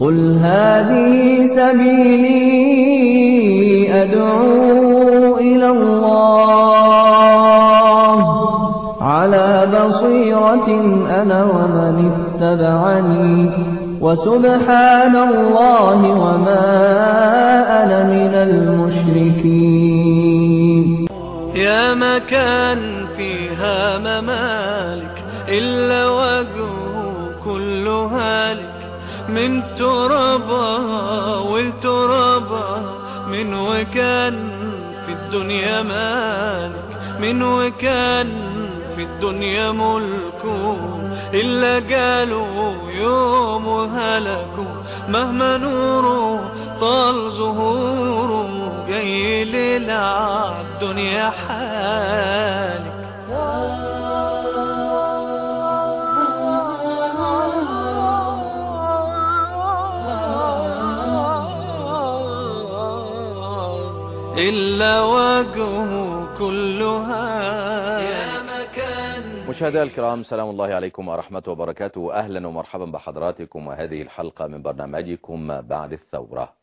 قل هذه سبيلي أدعو إلى الله على بصيرة أنا ومن اتبعني وسبحان الله وما أنا من المشركين. يا مكان فيها ممالك إلا وجهه كل هالك، من ترابها والترابها، من وكان في الدنيا مالك، من وكان في الدنيا ملكه، إلا قالوا يوم هلكوا. مهما نوره طال ظهوره، جاي للعب دنيا حالك. إلا وجهه كلها يا مكان. مشاهدينا الكرام، سلام الله عليكم ورحمة وبركاته. أهلا ومرحبا بحضراتكم وهذه الحلقة من برنامجكم بعد الثورة.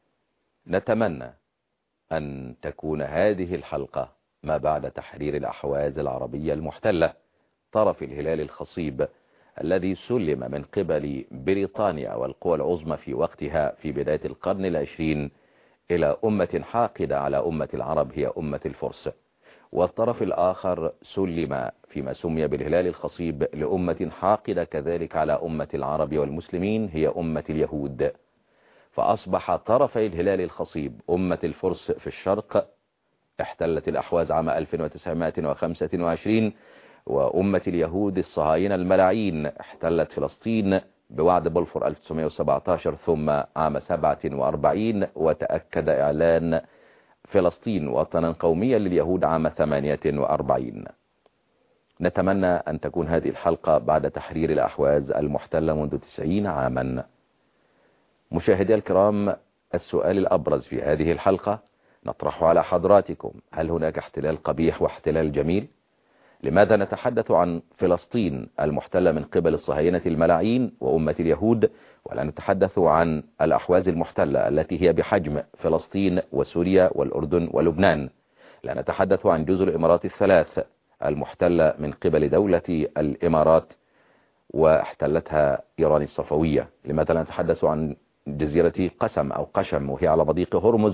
نتمنى أن تكون هذه الحلقة ما بعد تحرير الأحواز العربية المحتلة، طرف الهلال الخصيب الذي سلم من قبل بريطانيا والقوى العظمى في وقتها في بداية القرن العشرين إلى أمة حاقدة على أمة العرب هي أمة الفرس، والطرف الآخر سلم فيما سمي بالهلال الخصيب لأمة حاقدة كذلك على أمة العرب والمسلمين هي أمة اليهود. فأصبح طرفي الهلال الخصيب أمة الفرس في الشرق احتلت الأحواز عام 1925، وأمة اليهود الصهاينة الملاعين احتلت فلسطين بوعد بلفور 1917، ثم عام 47 وتأكد إعلان فلسطين وطنا قوميا لليهود عام 48. نتمنى أن تكون هذه الحلقة بعد تحرير الأحواز المحتلة منذ 90 عاما. مشاهدي الكرام، السؤال الأبرز في هذه الحلقة نطرحه على حضراتكم: هل هناك احتلال قبيح واحتلال جميل؟ لماذا نتحدث عن فلسطين المحتلة من قبل الصهاينة الملاعين وأمة اليهود، ولا نتحدث عن الأحواز المحتلة التي هي بحجم فلسطين وسوريا والأردن ولبنان؟ لا نتحدث عن جزر الإمارات الثلاث المحتلة من قبل دولة الإمارات واحتلتها إيران الصفوية؟ لماذا لا نتحدث عن جزيرة قسم أو قشم وهي على مضيق هرمز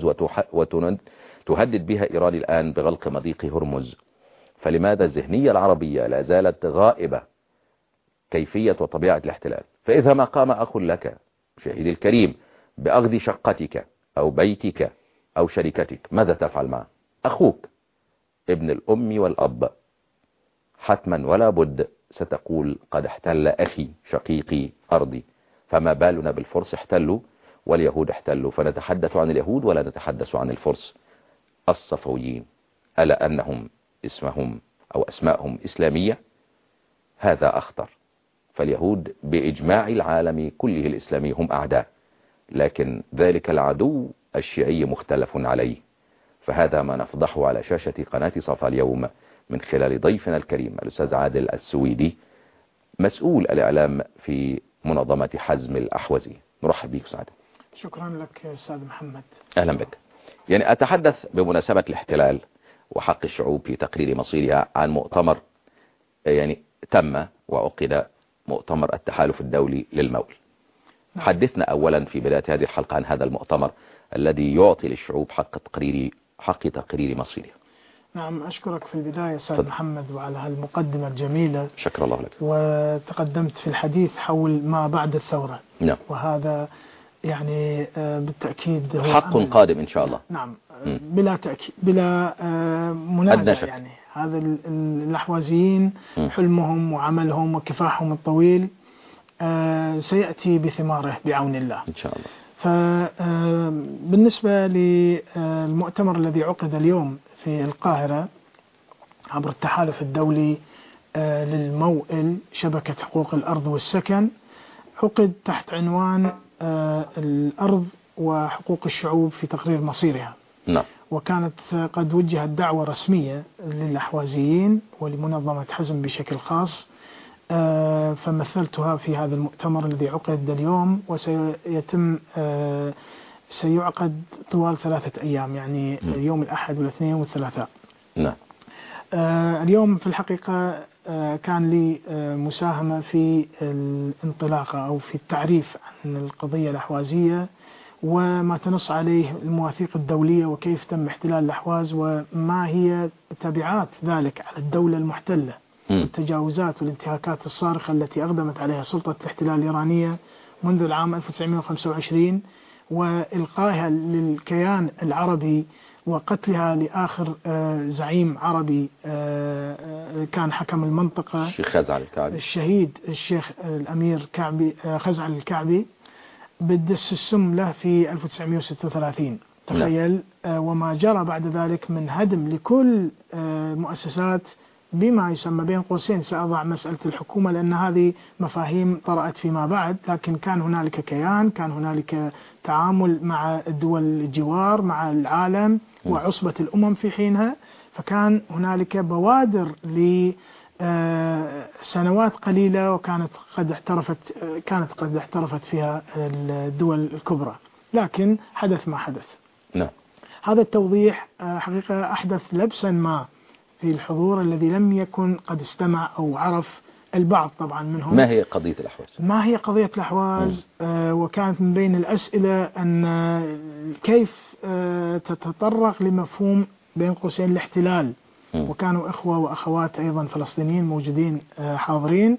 وتهدد بها إيران الآن بغلق مضيق هرمز؟ فلماذا الذهنية العربية لا زالت غائبة كيفية وطبيعة الاحتلال؟ فإذا ما قام أخ لك مشاهدي الكريم بأخذ شقتك أو بيتك أو شركتك، ماذا تفعل معه؟ أخوك ابن الأم والأب حتما ولا بد ستقول قد احتل أخي شقيقي أرضي. فما بالنا بالفرس احتلوا واليهود احتلوا، فنتحدث عن اليهود ولا نتحدث عن الفرس الصفويين، ألا أنهم اسمهم أو أسماءهم إسلامية؟ هذا أخطر. فاليهود بإجماع العالم كله الإسلامي هم أعداء، لكن ذلك العدو الشيعي مختلف عليه. فهذا ما نفضحه على شاشة قناة صفا اليوم من خلال ضيفنا الكريم الأستاذ عادل السويدي، مسؤول الإعلام في منظمة حزم الأحوزي. نرحب بك سعادة. شكرا لك أستاذ محمد. أهلا بك. يعني أتحدث بمناسبة الاحتلال وحق الشعوب في تقرير مصيرها عن مؤتمر يعني تم وعقد مؤتمر التحالف الدولي للمول. حدثنا أولا في بداية هذه الحلقة عن هذا المؤتمر الذي يعطي للشعوب حق تقرير مصيرها. نعم، أشكرك في البداية أستاذ محمد وعلى هالمقدمة الجميلة. شكر الله لك. وتقدمت في الحديث حول ما بعد الثورة. نعم. وهذا يعني بالتأكيد هو حق قادم إن شاء الله. نعم. بلا تأكيد بلا منازع. يعني هذا الأحوازيين حلمهم وعملهم وكفاحهم الطويل سيأتي بثماره بعون الله إن شاء الله. فبالنسبة للمؤتمر الذي عقد اليوم في القاهرة عبر التحالف الدولي للموئل شبكة حقوق الأرض والسكن، عقد تحت عنوان الأرض وحقوق الشعوب في تقرير مصيرها. نعم. وكانت قد وجهت دعوة رسمية للأحوازيين ولمنظمة حزم بشكل خاص فمثلتها في هذا المؤتمر الذي عقد اليوم، وسيتم سيعقد طوال 3 أيام، يعني يوم الأحد والاثنين والثلاثاء. نعم. اليوم في الحقيقة كان لي مساهمة في الانطلاقة أو في التعريف عن القضية الأحوازية وما تنص عليه المواثيق الدولية، وكيف تم احتلال الأحواز وما هي تبعات ذلك على الدولة المحتلة، التجاوزات والانتهاكات الصارخة التي أقدمت عليها سلطة الاحتلال الإيرانية منذ العام 1925 وإلقائها للكيان العربي وقتلها لآخر زعيم عربي كان حكم المنطقة، الشيخ خزعل الكعبي، الشهيد الشيخ الأمير خزعل الكعبي، بدس السم له في 1936. تخيل. وما جرى بعد ذلك من هدم لكل مؤسسات بما يسمى بين قوسين، سأضع مسألة الحكومة لأن هذه مفاهيم طرأت فيما بعد، لكن كان هنالك كيان، كان هنالك تعامل مع الدول الجوار، مع العالم وعصبة الأمم في حينها، فكان هنالك بوادر لسنوات قليلة وكانت قد احترفت فيها الدول الكبرى، لكن حدث ما حدث. نعم. هذا التوضيح حقيقة أحدث لبسا ما في الحضور الذي لم يكن قد استمع أو عرف البعض طبعا منهم. ما هي قضية الأحواز؟ ما هي قضية الأحواز؟ وكانت من بين الأسئلة أن كيف تتطرق لمفهوم بين قوسين الاحتلال، وكانوا إخوة وأخوات أيضا فلسطينيين موجودين حاضرين.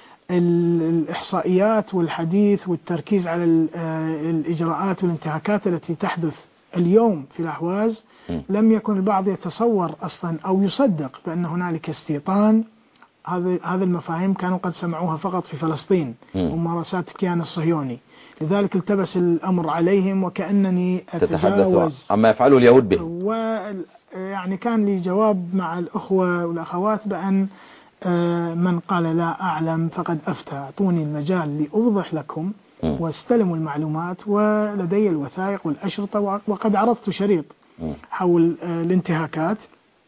الإحصائيات والحديث والتركيز على الإجراءات والانتهاكات التي تحدث اليوم في الأحواز، لم يكن البعض يتصور أصلا أو يصدق بأن هنالك استيطان. هذه المفاهيم كانوا قد سمعوها فقط في فلسطين وممارسات الكيان الصهيوني، لذلك التبس الأمر عليهم وكأنني أتجاوز عما يفعله اليهود به. ويعني كان لي جواب مع الأخوة والأخوات بأن من قال لا أعلم فقد أفتى، أعطوني المجال لأوضح لكم واستلموا المعلومات، ولدي الوثائق والأشرطة وقد عرضت شريط حول الانتهاكات.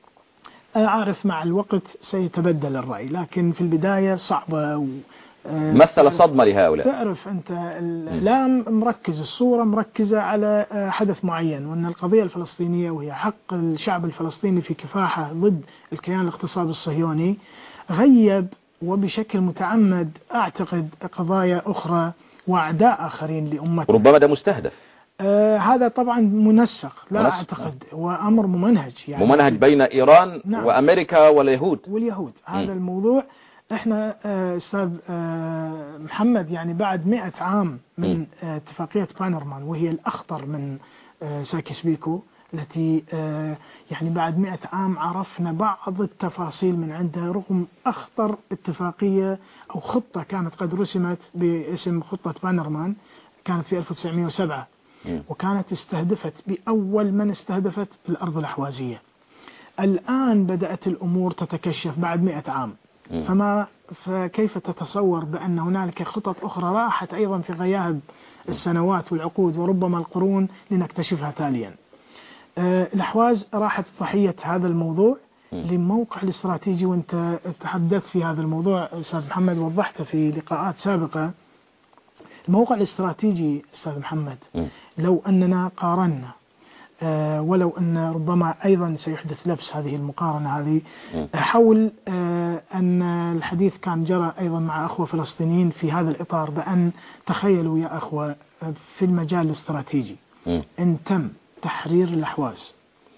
أعرف مع الوقت سيتبدل الرأي، لكن في البداية صعبة. مثل صدمة لهؤلاء. تعرف أنت الإعلام مركز، الصورة مركزة على حدث معين، وأن القضية الفلسطينية وهي حق الشعب الفلسطيني في كفاحة ضد الكيان الاغتصابي الصهيوني، غيب وبشكل متعمد أعتقد قضايا أخرى وأعداء آخرين لأمته. ربما ده مستهدف. هذا طبعا منسق، لا أعتقد، وأمر ممنهج، يعني ممنهج بين إيران وأمريكا واليهود. هذا الموضوع احنا أستاذ محمد يعني بعد 100 عام من اتفاقية بانرمان، وهي الأخطر من سايكس بيكو، التي يعني بعد 100 عام عرفنا بعض التفاصيل من عندها، رغم أخطر اتفاقية أو خطة كانت قد رسمت باسم خطة بانرمان، كانت في 1907 وكانت استهدفت بأول من استهدفت الأرض الأحوازية. الآن بدأت الأمور تتكشف بعد 100 عام، فكيف تتصور بأن هنالك خطط أخرى راحت أيضا في غياب السنوات والعقود وربما القرون لنكتشفها تاليا. الأحواز راحت ضحية هذا الموضوع لموقع الاستراتيجي، وانت تحدثت في هذا الموضوع أستاذ محمد، وضحت في لقاءات سابقة. الموقع الاستراتيجي أستاذ محمد لو أننا قارنا، ولو أن ربما أيضا سيحدث لبس هذه المقارنة هذه حول أن الحديث كان جرى أيضا مع أخوة فلسطينيين في هذا الإطار، بأن تخيلوا يا أخوة في المجال الاستراتيجي إن تم تحرير الأحواز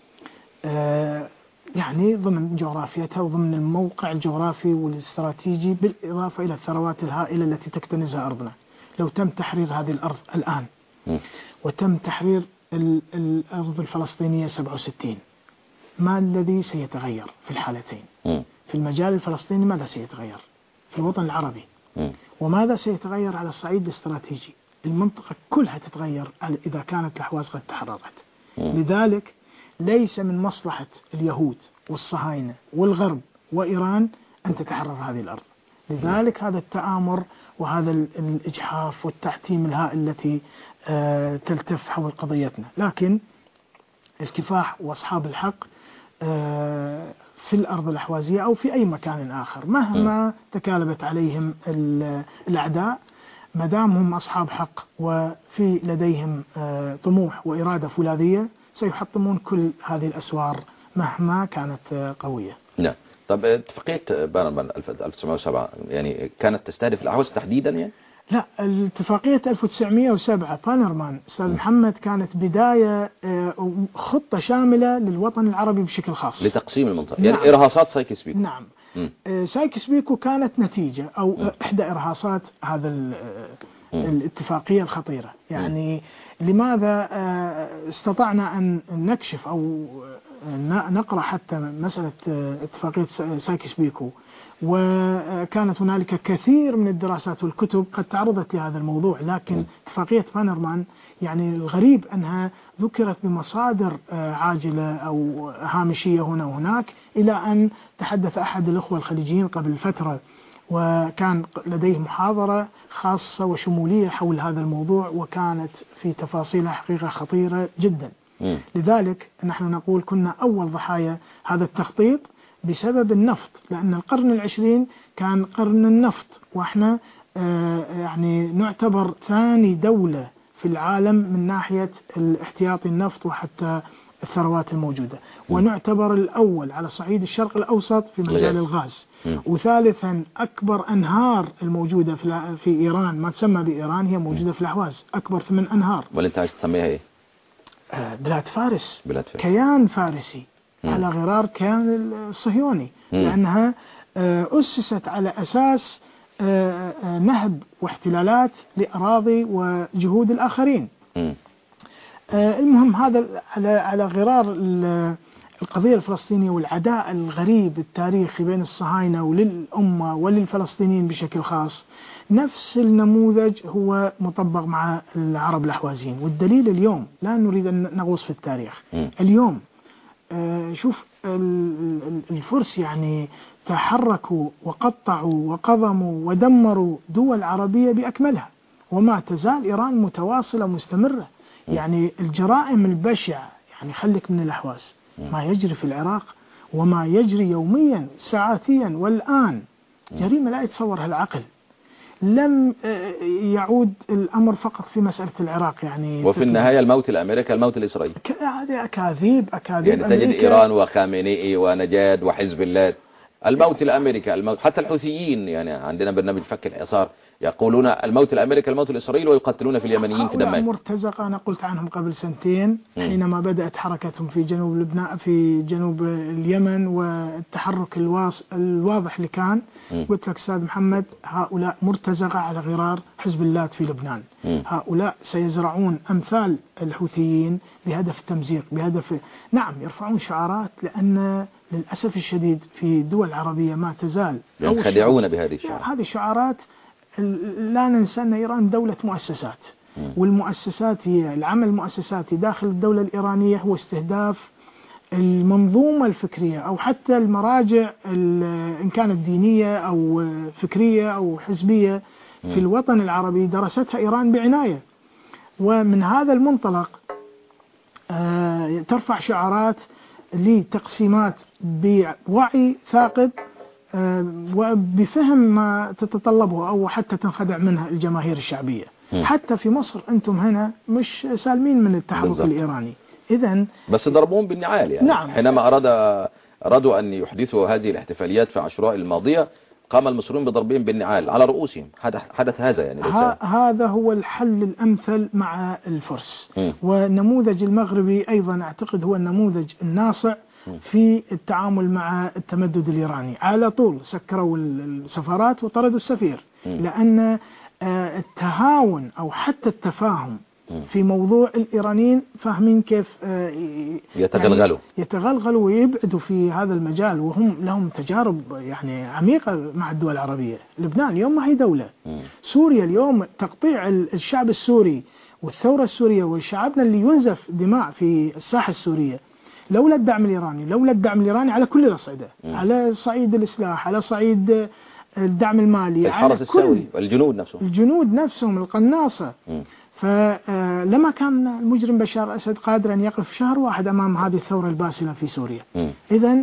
يعني ضمن جغرافيتها وضمن الموقع الجغرافي والاستراتيجي، بالإضافة إلى الثروات الهائلة التي تكتنزها أرضنا، لو تم تحرير هذه الأرض الآن وتم تحرير الأرض الفلسطينية 67، ما الذي سيتغير في الحالتين؟ في المجال الفلسطيني ماذا سيتغير؟ في الوطن العربي، وماذا سيتغير على الصعيد الاستراتيجي؟ المنطقة كلها تتغير إذا كانت الأحواز قد تحررت. لذلك ليس من مصلحة اليهود والصهاينة والغرب وإيران أن تتحرر هذه الأرض. لذلك هذا التآمر وهذا الإجحاف والتعتيم الهائل التي تلتف حول قضيتنا، لكن الكفاح وأصحاب الحق في الأرض الأحوازية أو في أي مكان آخر مهما تكالبت عليهم الأعداء، ما دام هم أصحاب حق وفي لديهم طموح وإرادة فولاذية سيحطمون كل هذه الأسوار مهما كانت قوية. نعم. طب اتفاقية بانرمان 1907 يعني كانت تستهدف الأحواز تحديدا يعني؟ لا، الاتفاقية 1907 بانرمان أستاذ محمد كانت بداية خطة شاملة للوطن العربي بشكل خاص لتقسيم المنطقة. نعم. يعني إرهاصات سايكس بيكو. نعم. سايكس بيكو كانت نتيجة أو إحدى إرهاصات هذا الاتفاقية الخطيرة. يعني لماذا استطعنا أن نكشف أو نقرأ حتى مسألة اتفاقية سايكس بيكو، وكانت هنالك كثير من الدراسات والكتب قد تعرضت لهذا الموضوع، لكن اتفاقية بانرمان يعني الغريب أنها ذكرت بمصادر عاجلة أو هامشية هنا وهناك، إلى أن تحدث أحد الأخوة الخليجيين قبل فترة وكان لديه محاضرة خاصة وشمولية حول هذا الموضوع، وكانت في تفاصيلها حقيقة خطيرة جدا. لذلك نحن نقول كنا أول ضحايا هذا التخطيط بسبب النفط، لأن القرن العشرين كان قرن النفط، وإحنا يعني نعتبر ثاني دولة في العالم من ناحية الاحتياطي النفط وحتى الثروات الموجودة، ونعتبر الأول على صعيد الشرق الأوسط في مجال الغاز، وثالثا أكبر أنهار الموجودة في إيران ما تسمى بإيران هي موجودة في الأحواز، أكبر 8 أنهار. وأنت عايز تسميها إيه؟ بلاد فارس. كيان فارسي على غرار كيان الصهيوني، لأنها أسست على أساس نهب واحتلالات لأراضي وجهود الآخرين. المهم هذا على غرار القضية الفلسطينية والعداء الغريب التاريخي بين الصهاينة وللأمة وللفلسطينيين بشكل خاص. نفس النموذج هو مطبق مع العرب الأحوازيين، والدليل اليوم لا نريد أن نغوص في التاريخ. اليوم شوف الفرس يعني تحركوا وقطعوا وقضموا ودمروا دول عربية بأكملها، وما تزال إيران متواصلة مستمرة. يعني الجرائم البشعة، يعني خليك من الأحواز، ما يجري في العراق وما يجري يوميا ساعاتيا والآن جريمة لا يتصورها العقل. لم يعود الأمر فقط في مسألة العراق يعني، وفي النهاية الموت الأمريكي الموت الإسرائيلي. هذه أكاذيب يعني تجد إيران وخامنئي ونجاد وحزب الله، الموت الأمريكي الموت. حتى الحوثيين يعني عندنا برنامج فك الحصار يقولون الموت الأمريكي الموت الإسرائيلي، ويقتلون في اليمنيين في دمشق. مرتزقة أنا قلت عنهم قبل سنتين حينما بدأت حركتهم في جنوب لبنان في جنوب اليمن والتحرك الواضح اللي كان، قلت لك أستاذ محمد هؤلاء مرتزقة على غرار حزب الله في لبنان. هؤلاء سيزرعون أمثال الحوثيين بهدف التمزيق، بهدف نعم يرفعون شعارات، لأن للأسف الشديد في الدول العربية ما تزال ينخدعون بهذه الشعارات. هذه الشعارات لا ننسى أن إيران دولة مؤسسات، والمؤسسات هي العمل المؤسساتي داخل الدولة الإيرانية هو استهداف المنظومة الفكرية أو حتى المراجع إن كانت دينية أو فكرية أو حزبية في الوطن العربي درستها إيران بعناية. ومن هذا المنطلق ترفع شعارات لتقسيمات بوعي ثاقب وبفهم ما تتطلبه أو حتى تنخدع منها الجماهير الشعبية. حتى في مصر أنتم هنا مش سالمين من التحرك الإيراني. إذن بس ضربوهم بالنعال يعني. نعم. حينما أرادوا أن يحدثوا هذه الاحتفاليات في عاشوراء الماضية قام المصريون بضربهم بالنعال على رؤوسهم. حدث هذا يعني هذا هو الحل الأمثل مع الفرس. والنموذج المغربي أيضا أعتقد هو النموذج الناصع في التعامل مع التمدد الإيراني. على طول سكروا السفارات وطردوا السفير، لأن التهاون أو حتى التفاهم في موضوع الإيرانيين فاهمين كيف يتغلغلوا ويبعدوا في هذا المجال، وهم لهم تجارب يعني عميقة مع الدول العربية. لبنان اليوم ما هي دولة. سوريا اليوم تقطيع الشعب السوري والثورة السورية وشعبنا اللي ينزف دماء في الساحة السورية لولا الدعم الإيراني على كل الأصعدة، على صعيد الإصلاح، على صعيد الدعم المالي، الحرس السوري والجنود نفسهم القناصة. فلما كان المجرم بشار الأسد قادر أن يقف شهر واحد أمام هذه الثورة الباسلة في سوريا. إذن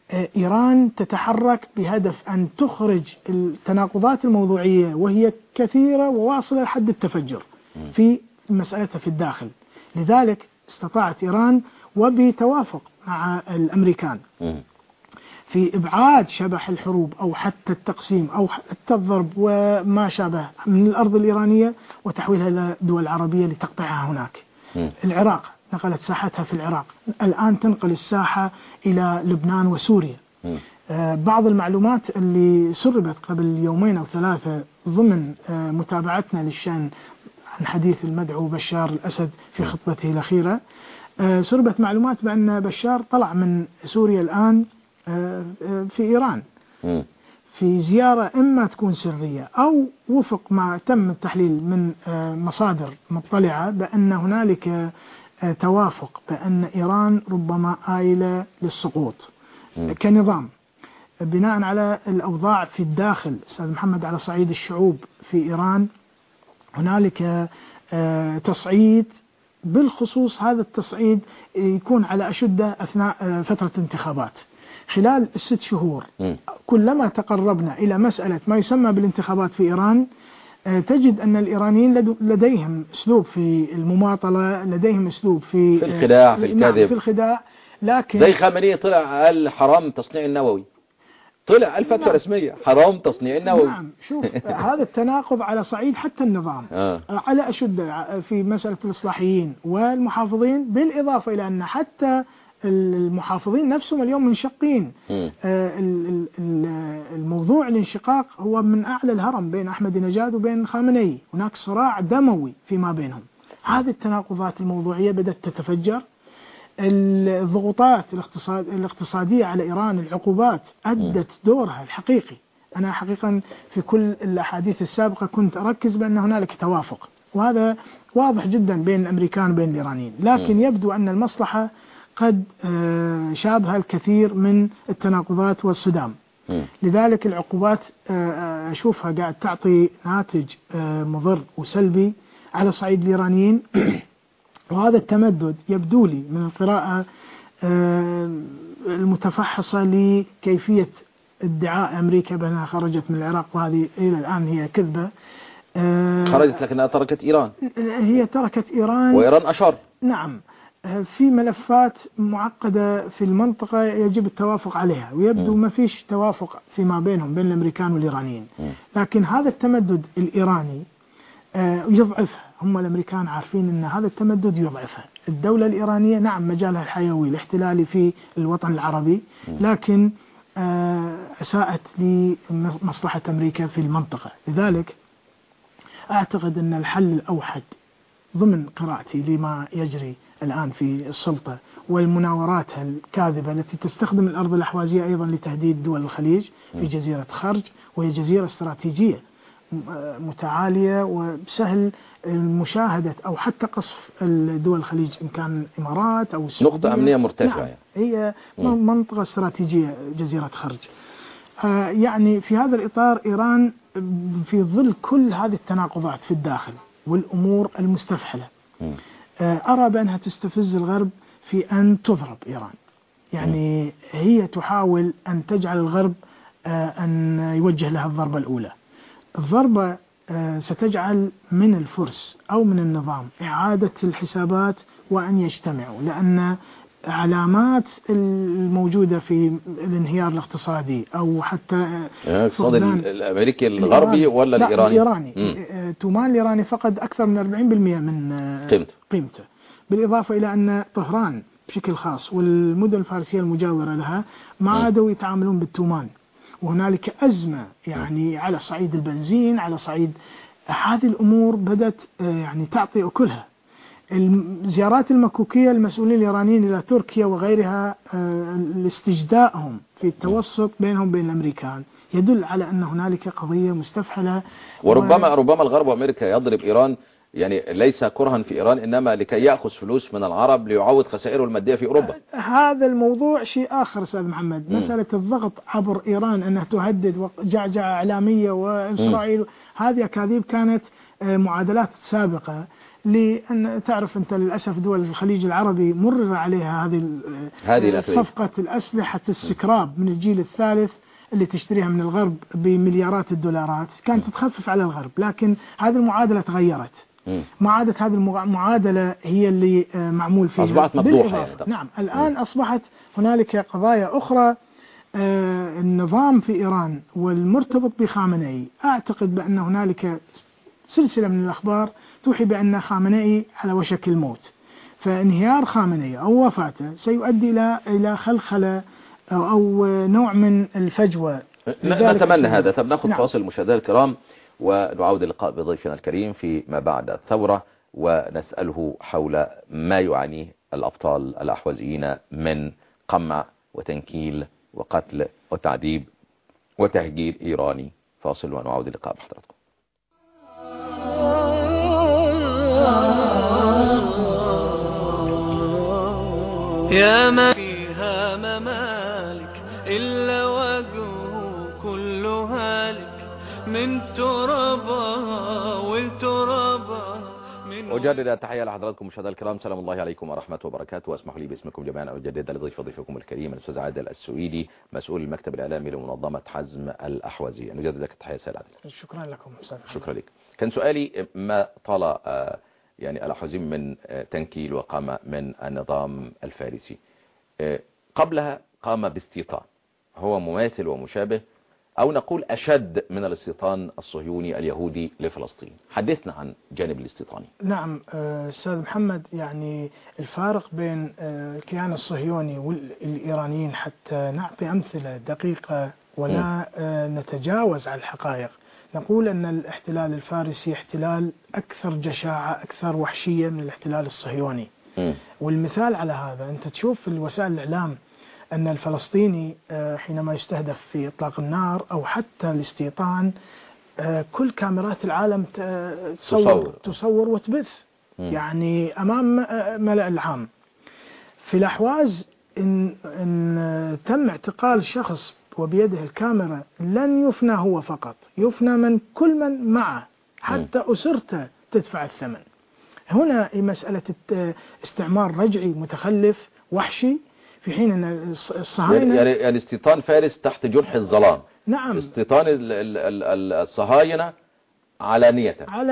إيران تتحرك بهدف أن تخرج التناقضات الموضوعية وهي كثيرة وواصلة لحد التفجر في مسألتها في الداخل. لذلك استطاعت إيران وبتوافق مع الأمريكان في إبعاد شبح الحروب أو حتى التقسيم أو حتى الضرب وما شابه من الأرض الإيرانية وتحويلها إلى دول عربية لتقطيعها هناك. العراق نقلت ساحتها في العراق، الآن تنقل الساحة إلى لبنان وسوريا. بعض المعلومات اللي سربت قبل يومين أو ثلاثة ضمن متابعتنا للشأن عن حديث المدعو بشار الأسد في خطبته الأخيرة، سربت معلومات بأن بشار طلع من سوريا الآن في إيران في زيارة إما تكون سرية أو وفق ما تم التحليل من مصادر مطلعة بأن هنالك توافق بأن إيران ربما آيلة للسقوط كنظام بناء على الأوضاع في الداخل. أستاذ محمد، على صعيد الشعوب في إيران هنالك تصعيد، بالخصوص هذا التصعيد يكون على أشده أثناء فترة الانتخابات. خلال ال6 شهور كلما تقربنا إلى مسألة ما يسمى بالانتخابات في إيران تجد أن الإيرانيين لديهم أسلوب في المماطلة، لديهم أسلوب في الخداع، في الكذب، في الخداع. لكن زي خامنئي طلع قال حرام تصنيع النووي، طلع قال فتوى رسمية حرام تصنيع النووي. نعم، شوف هذا التناقض على صعيد حتى النظام على أشده في مسألة الإصلاحيين والمحافظين، بالإضافة إلى أن حتى المحافظين نفسهم اليوم منشقين. الموضوع الانشقاق هو من أعلى الهرم بين أحمد نجاد وبين خامنئي، هناك صراع دموي فيما بينهم. هذه التناقضات الموضوعية بدأت تتفجر. الضغوطات الاقتصادية على إيران، العقوبات أدت دورها الحقيقي. أنا حقيقة في كل الأحاديث السابقة كنت أركز بأن هنالك توافق، وهذا واضح جدا بين الأمريكان وبين الإيرانيين، لكن يبدو أن المصلحة قد شابها الكثير من التناقضات والصدام. لذلك العقوبات أشوفها قاعد تعطي ناتج مضر وسلبي على صعيد الإيرانيين. وهذا التمدد يبدو لي من القراءة المتفحصة لكيفية ادعاء أمريكا بأنها خرجت من العراق، وهذه إلى الآن هي كذبة. خرجت لكنها تركت إيران. هي تركت إيران، وإيران أشار. نعم، في ملفات معقدة في المنطقة يجب التوافق عليها، ويبدو ما فيش توافق فيما بينهم بين الأمريكان والإيرانيين. لكن هذا التمدد الإيراني يضعفها. هم الأمريكان عارفين أن هذا التمدد يضعفها. الدولة الإيرانية نعم مجالها الحيوي الاحتلالي في الوطن العربي، لكن أساءت لمصلحة أمريكا في المنطقة. لذلك أعتقد أن الحل الأوحد ضمن قراءتي لما يجري الآن في السلطة والمناورات الكاذبة التي تستخدم الأرض الأحوازية أيضا لتهديد دول الخليج في جزيرة خرج، وهي جزيرة استراتيجية متعالية وسهل مشاهدة أو حتى قصف الدول الخليج إن كان الإمارات أو السعودية. نقطة أمنية مرتفعة. نعم، هي منطقة استراتيجية جزيرة خرج. يعني في هذا الإطار إيران في ظل كل هذه التناقضات في الداخل والأمور المستفحلة أرى بأنها تستفز الغرب في أن تضرب إيران. يعني هي تحاول أن تجعل الغرب أن يوجه لها الضربة الأولى. الضربة ستجعل من الفرس أو من النظام إعادة الحسابات وأن يجتمعوا، لأن علامات الموجودة في الانهيار الاقتصادي أو حتى الاقتصاد الأمريكي الغربي ولا الإيراني؟ تومان الإيراني فقد أكثر من 40% من قيمته، بالإضافة إلى أن طهران بشكل خاص والمدن الفارسية المجاورة لها ما عادوا يتعاملون بالتومان، وهنالك أزمة يعني على صعيد البنزين، على صعيد هذه الأمور بدأت يعني تعطي أكلها. الزيارات المكوكية المسؤولين الإيرانيين إلى تركيا وغيرها لاستجدائهم في التوسط بينهم بين الأمريكان يدل على أن هنالك قضية مستفحلة. وربما الغرب وأمريكا يضرب إيران يعني ليس كرها في إيران، إنما لكي يأخذ فلوس من العرب ليعوض خسائره المادية في أوروبا. هذا الموضوع شيء آخر أستاذ محمد. مسألة الضغط عبر إيران أنها تهدد وجعجعة إعلامية وإسرائيل، هذه أكاذيب كانت معادلات سابقة، لأن تعرف أنت للأسف دول الخليج العربي مرر عليها هذه صفقة الأسلحة السكراب من الجيل الثالث اللي تشتريها من الغرب بمليارات الدولارات، كانت تخفف على الغرب، لكن هذه المعادلة تغيرت. معادلة هذه المعادلة هي اللي معمول فيها، أصبحت مفضوحة يعني. نعم، الآن أصبحت هنالك قضايا أخرى. النظام في إيران والمرتبط بخامنئي، أعتقد بأن هنالك سلسلة من الأخبار توحي بأن خامنئي على وشك الموت، فانهيار خامنئي أو وفاته سيؤدي إلى خلخلة أو نوع من الفجوة. نتمنى هذا. طب ناخذ نعم. فاصل مشاهدينا الكرام ونعود اللقاء بضيفنا الكريم في ما بعد الثورة، ونسأله حول ما يعانيه الأبطال الأحوازيين من قمع وتنكيل وقتل وتعذيب وتهجير إيراني. فاصل ونعود اللقاء بحضراتكم. يا ما فيها ممالك إلا وجهه كل هالك، من ترابها والترابها من. أجدد التحية لحضراتكم مشاهدينا الكرام، سلام الله عليكم ورحمة وبركاته، واسمحوا لي باسمكم جميعا أن أجدد لضيفكم الكريم الأستاذ عادل السويدي، مسؤول المكتب الإعلامي لمنظمة حزم الأحوازي. نجدد لك التحية سيد عادل. شكرا لكم. شكرا لك. كان سؤالي ما طال يعني الأحوازيين من تنكيل وقام من النظام الفارسي، قبلها قام باستيطان هو مماثل ومشابه أو نقول أشد من الاستيطان الصهيوني اليهودي لفلسطين. حدثنا عن جانب الاستيطاني. نعم أستاذ محمد، يعني الفارق بين الكيان الصهيوني والإيرانيين حتى نعطي أمثلة دقيقة ولا نتجاوز على الحقائق. نقول أن الاحتلال الفارسي احتلال أكثر جشاعة أكثر وحشية من الاحتلال الصهيوني. والمثال على هذا أنت تشوف في وسائل الإعلام أن الفلسطيني حينما يستهدف في إطلاق النار أو حتى الاستيطان كل كاميرات العالم تصور وتبث يعني أمام ملأ العام. في الأحواز إن تم اعتقال شخص وبيده الكاميرا لن يفنى هو فقط، يفنى من كل من معه حتى أسرته تدفع الثمن. هنا مسألة استعمار رجعي متخلف وحشي، في حين أن الصهاينة يعني استيطان فارس تحت جنح الظلام. نعم. استيطان الصهاينة علانية.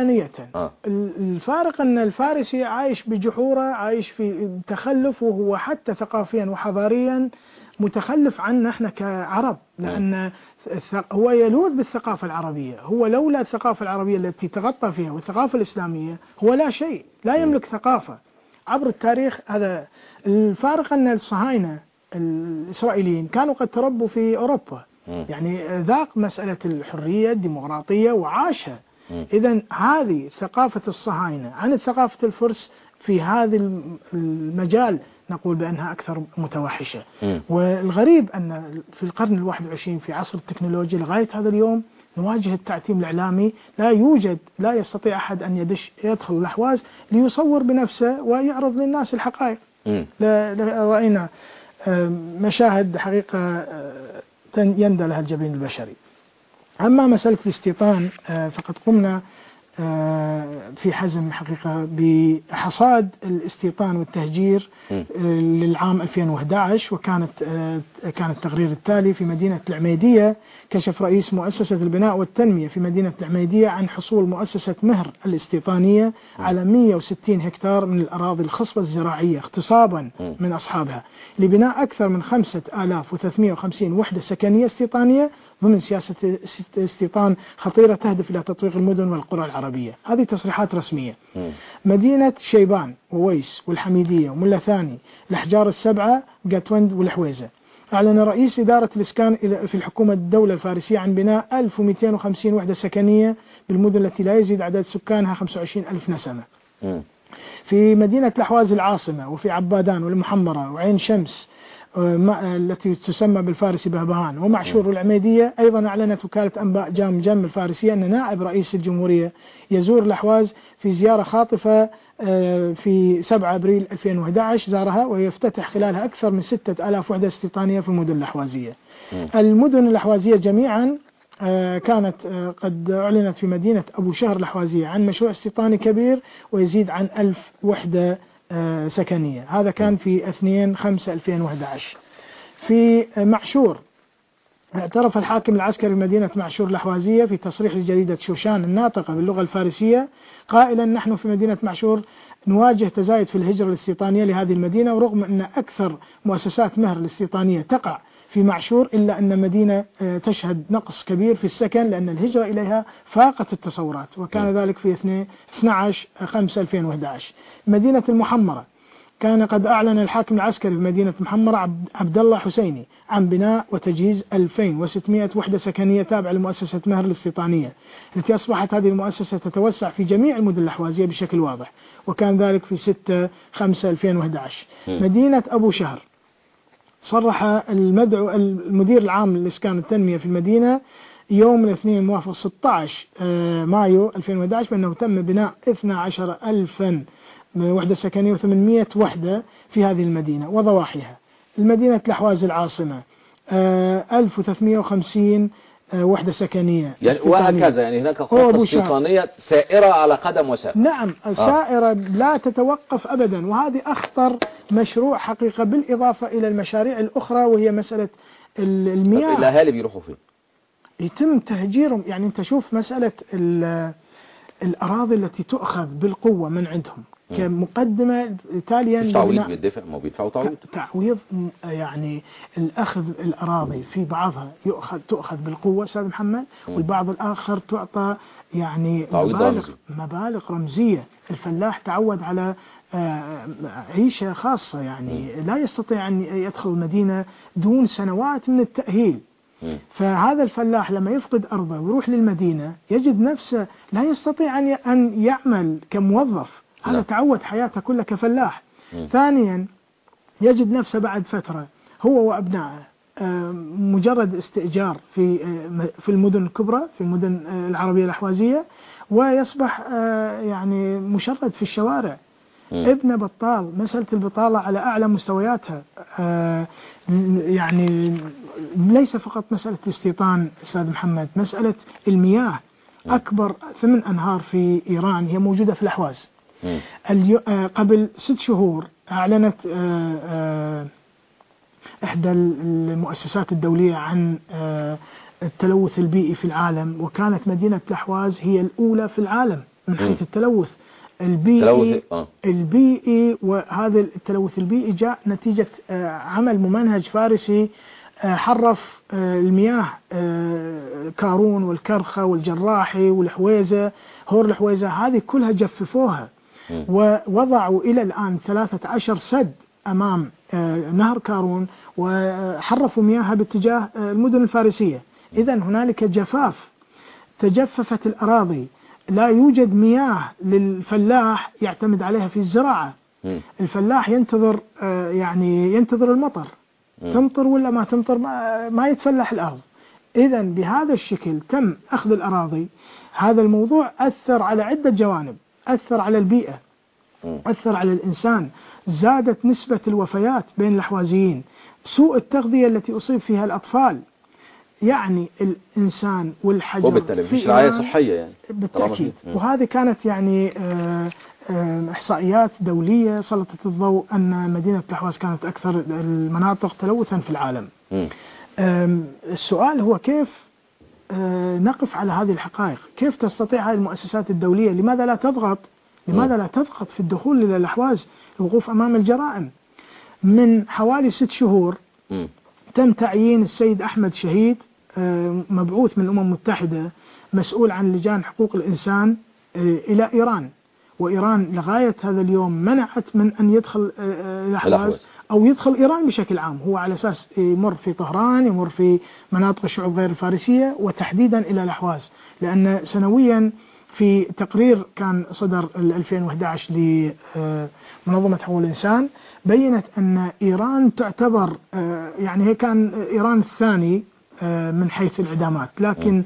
الفارق أن الفارسي عايش بجحورة، عايش في تخلف، وهو حتى ثقافيا وحضاريا متخلف عنا احنا كعرب، لأن هو يلوذ بالثقافة العربية. هو لولا الثقافة العربية التي تغطى فيها والثقافة الإسلامية هو لا شيء، لا يملك ثقافة عبر التاريخ. هذا الفارق. أن الصهاينة الإسرائيليين كانوا قد تربوا في أوروبا، يعني ذاق مسألة الحرية الديمقراطية وعاشها. إذن هذه ثقافة الصهاينة عن ثقافة الفرس في هذا المجال نقول بأنها أكثر متوحشة. والغريب أن في القرن ال21 في عصر التكنولوجيا لغاية هذا اليوم نواجه التعتيم الإعلامي. لا يستطيع أحد أن يدخل الأحواز ليصور بنفسه ويعرض للناس الحقائق. رأينا مشاهد حقيقة يندى لها الجبين البشري. أما مسألة الاستيطان فقد قمنا في حزم حقيقة بحصاد الاستيطان والتهجير للعام 2011، وكان التقرير التالي في مدينة العميدية. كشف رئيس مؤسسة البناء والتنمية في مدينة العميدية عن حصول مؤسسة مهر الاستيطانية على 160 هكتار من الأراضي الخصبة الزراعية اغتصابا من أصحابها لبناء أكثر من 5350 وحدة سكنية استيطانية ضمن سياسة استيطان خطيرة تهدف إلى تطوير المدن والقرى العربية. هذه تصريحات رسمية. مدينة شيبان وويس والحميدية وملا ثاني الأحجار السبعة قاتوند والحويزة. أعلن رئيس إدارة الإسكان في الحكومة الدولة الفارسية عن بناء 1250 وحدة سكنية بالمدن التي لا يزيد عدد سكانها 25,000 نسمة. في مدينة الأحواز العاصمة وفي عبادان والمحمرة وعين شمس التي تسمى بالفارسي بهبهان ومعشور والعميدية. أيضا أعلنت وكالة أنباء جام الفارسية أن نائب رئيس الجمهورية يزور الأحواز في زيارة خاطفة في 7 أبريل 2011 زارها، ويفتتح خلالها أكثر من 6000 وحدة استيطانية في المدن الأحوازية. المدن الأحوازية جميعا كانت قد أعلنت في مدينة أبو شهر الأحوازية عن مشروع استيطاني كبير ويزيد عن 1000 وحدة سكنية. هذا كان في 2/5/2011. في معشور اعترف الحاكم العسكري بمدينة معشور الأحوازية في تصريح لجريدة شوشان الناطقة باللغة الفارسية قائلا: نحن في مدينة معشور نواجه تزايد في الهجرة الاستيطانية لهذه المدينة، ورغم أن أكثر مؤسسات مهر الاستيطانية تقع في معشور إلا أن مدينة تشهد نقص كبير في السكن لأن الهجرة إليها فاقت التصورات، وكان ذلك في 12/5/2011. مدينة المحمرة كان قد أعلن الحاكم العسكري في مدينة محمرة عبد الله حسيني عن بناء وتجهيز 2600 وحدة سكنية تابعة لمؤسسة مهر الاستيطانية، التي أصبحت هذه المؤسسة تتوسع في جميع المدن الأحوازية بشكل واضح، وكان ذلك في 6/5/2011. مدينة أبو شهر صرح المدير العام للإسكان والتنمية في المدينة يوم الاثنين الموافق 16 مايو 2011 بأنه تم بناء 12,000 وحدة سكنية و800 وحدة في هذه المدينة وضواحيها. المدينة الأحواز العاصمة 1350 وحدة سكنية يعني وهكذا، يعني هناك خطة استيطانية سائرة على قدم وساق. نعم سائرة لا تتوقف أبدا، وهذه أخطر مشروع حقيقة بالإضافة إلى المشاريع الأخرى وهي مسألة المياه. الأهالي بيروحوا فين؟ يتم تهجيرهم. يعني أنت شوف مسألة الأراضي التي تؤخذ بالقوة من عندهم كمقدمة تاليا تعويض بيدفع، ما بيدفعوا تعويض. يعني الأخذ الأراضي في بعضها تؤخذ بالقوة أستاذ محمد، والبعض الآخر تعطى يعني مبالغ رمزية. الفلاح تعود على عيشة خاصة، يعني لا يستطيع أن يدخل المدينة دون سنوات من التأهيل. فهذا الفلاح لما يفقد أرضه ويروح للمدينة يجد نفسه لا يستطيع أن يعمل كموظف، هذا تعود حياته كلها كفلاح. ثانيا يجد نفسه بعد فترة هو وأبنائه مجرد استئجار في المدن الكبرى، في المدن العربية الأحوازية، ويصبح يعني مشرد في الشوارع. ابن بطال. مسألة البطالة على أعلى مستوياتها. يعني ليس فقط مسألة الاستيطان أستاذ محمد، مسألة المياه. أكبر 8 أنهار في إيران هي موجودة في الأحواز. قبل 6 شهور أعلنت إحدى المؤسسات الدولية عن التلوث البيئي في العالم، وكانت مدينة الأحواز هي الأولى في العالم من حيث التلوث البيئي. وهذا التلوث البيئي جاء نتيجة عمل ممنهج فارسي حرف المياه، كارون والكرخة والجراحي والحويزة، هور الحويزة، هذه كلها جففوها ووضعوا إلى الآن 13 سد أمام نهر كارون وحرفوا مياهها باتجاه المدن الفارسية. إذن هنالك جفاف، تجففت الأراضي، لا يوجد مياه للفلاح يعتمد عليها في الزراعة. الفلاح ينتظر ينتظر المطر، تمطر ولا ما تمطر ما يتفلح الأرض. إذن بهذا الشكل تم أخذ الأراضي. هذا الموضوع أثر على عدة جوانب، أثر على البيئة، أثر على الإنسان، زادت نسبة الوفيات بين الأحوازيين، سوء التغذية التي أصيب فيها الأطفال. يعني الإنسان والحجر وبالتالي مفيش رعاية صحية يعني بالتأكيد. وهذه كانت يعني إحصائيات دولية سلطت الضوء أن مدينة الأحواز كانت أكثر المناطق تلوثا في العالم. السؤال هو كيف نقف على هذه الحقائق؟ كيف تستطيع هذه المؤسسات الدولية لماذا لا تضغط في الدخول إلى الأحواز، الوقوف أمام الجرائم؟ من حوالي 6 شهور تم تعيين السيد أحمد شهيد مبعوث من الأمم المتحدة مسؤول عن لجان حقوق الإنسان إلى إيران، وإيران لغاية هذا اليوم منعت من أن يدخل الأحواز أو يدخل إيران بشكل عام. هو على أساس يمر في طهران، يمر في مناطق الشعوب غير الفارسية، وتحديدا إلى الأحواز، لأن سنويا في تقرير كان صدر 2011 لمنظمة حقوق الإنسان بيّنت أن إيران تعتبر يعني هي كان إيران الثاني من حيث الإعدامات، لكن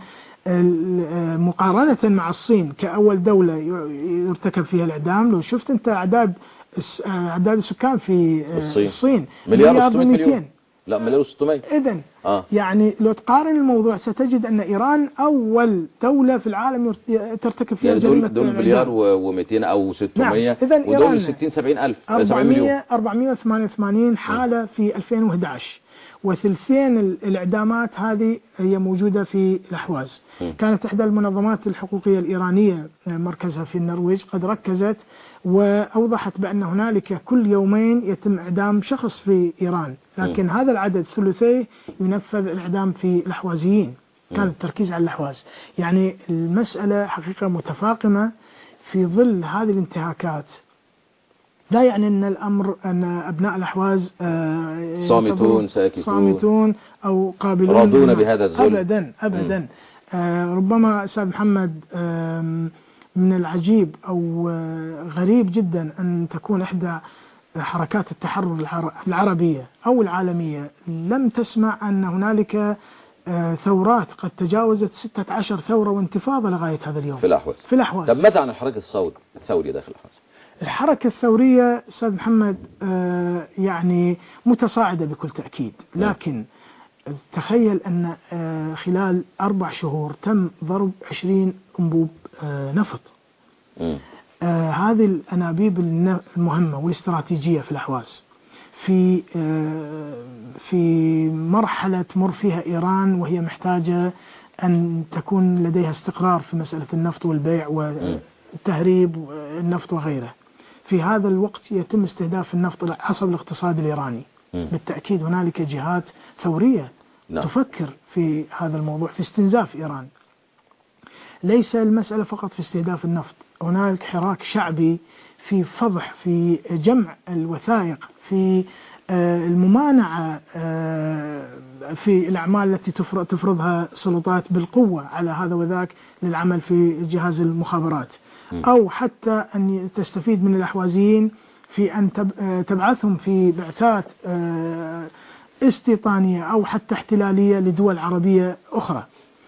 مقارنة مع الصين كأول دولة يرتكب فيها الإعدام، لو شفت أنت أعداد السكان في الصين 1,200,000,000 لا 1,600,000. إذن يعني لو تقارن الموضوع ستجد أن إيران أول دولة في العالم ترتكب فيها يعني جريمة دول مليار و200 أو 600. نعم. ودول 60-70 ألف 70 مليون. 488 حالة في 2011، وثلثين الإعدامات هذه هي موجودة في الأحواز. كانت إحدى المنظمات الحقوقية الإيرانية مركزها في النرويج قد ركزت وأوضحت بأن هنالك كل يومين يتم إعدام شخص في إيران، لكن هذا العدد ثلثيه ينفذ الإعدام في الأحوازيين. كان التركيز على الأحواز. يعني المسألة حقيقة متفاقمة في ظل هذه الانتهاكات. لا يعني أن الأمر أن أبناء الأحواز صامتون ساكتون صامتون أو قابلون راضون بهذا الظلم. أبدا أبدا. ربما أستاذ محمد من العجيب أو غريب جدا أن تكون إحدى حركات التحرر العربية أو العالمية لم تسمع أن هنالك ثورات قد تجاوزت 16 ثورة وانتفاضة لغاية هذا اليوم في الأحواز. الأحواز. طب ماذا عن الحركة الثوري داخل الأحواز؟ الحركة الثورية أستاذ محمد يعني متصاعدة بكل تأكيد، لكن تخيل أن خلال 4 شهور تم ضرب 20 أنبوب نفط. هذه الأنابيب المهمة والاستراتيجية في الأحواز في مرحلة تمر فيها إيران وهي محتاجة أن تكون لديها استقرار في مسألة النفط والبيع وتهريب النفط وغيره. في هذا الوقت يتم استهداف النفط حسب الاقتصاد الإيراني. بالتأكيد هنالك جهات ثورية تفكر في هذا الموضوع في استنزاف إيران. ليس المسألة فقط في استهداف النفط، هنالك حراك شعبي في فضح، في جمع الوثائق، في الممانعة في الأعمال التي تفرضها سلطات بالقوة على هذا وذاك للعمل في جهاز المخابرات، أو حتى أن تستفيد من الأحوازيين في أن تبعثهم في بعثات استيطانية أو حتى احتلالية لدول عربية أخرى.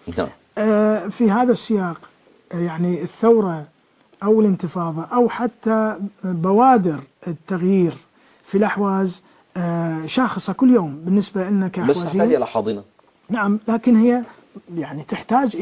في هذا السياق يعني الثورة أو الانتفاضة أو حتى بوادر التغيير في الأحواز شاخصة كل يوم بالنسبة لنا كأحوازيين. بس تحتاج إلى حاضنة. نعم، لكن هي يعني تحتاج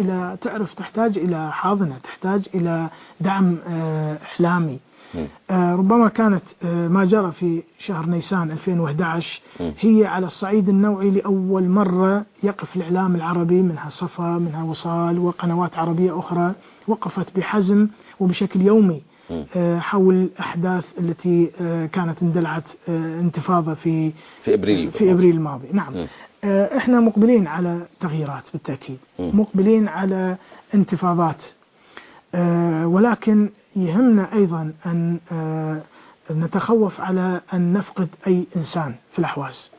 إلى حاضنة، تحتاج إلى دعم إعلامي. ربما كانت ما جرى في شهر نيسان 2011 هي على الصعيد النوعي لأول مرة يقف الإعلام العربي، منها صفا، منها وصال وقنوات عربية أخرى، وقفت بحزم وبشكل يومي حول الأحداث التي كانت اندلعت انتفاضة في إبريل الماضي. نعم. احنا مقبلين على تغييرات بالتأكيد، مقبلين على انتفاضات، ولكن يهمنا أيضا أن نتخوف على أن نفقد أي إنسان في الأحواز.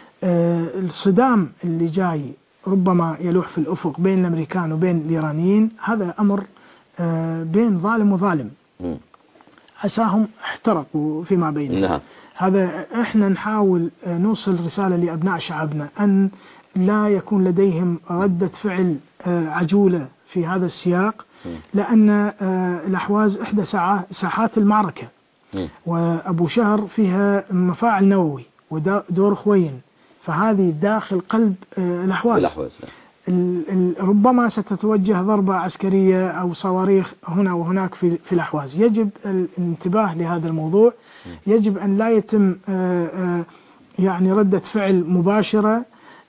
الصدام اللي جاي ربما يلوح في الأفق بين الأمريكان وبين الإيرانيين، هذا أمر بين ظالم وظالم، عساهم احترقوا فيما بينهم. هذا احنا نحاول نوصل رسالة لأبناء شعبنا أن لا يكون لديهم ردة فعل عجولة في هذا السياق، لأن الأحواز إحدى ساحات المعركة، وأبو شهر فيها مفاعل نووي ودور خوين، فهذه داخل قلب الأحواز. ربما ستتوجه ضربة عسكرية أو صواريخ هنا وهناك في الأحواز. يجب الانتباه لهذا الموضوع، يجب أن لا يتم يعني ردة فعل مباشرة،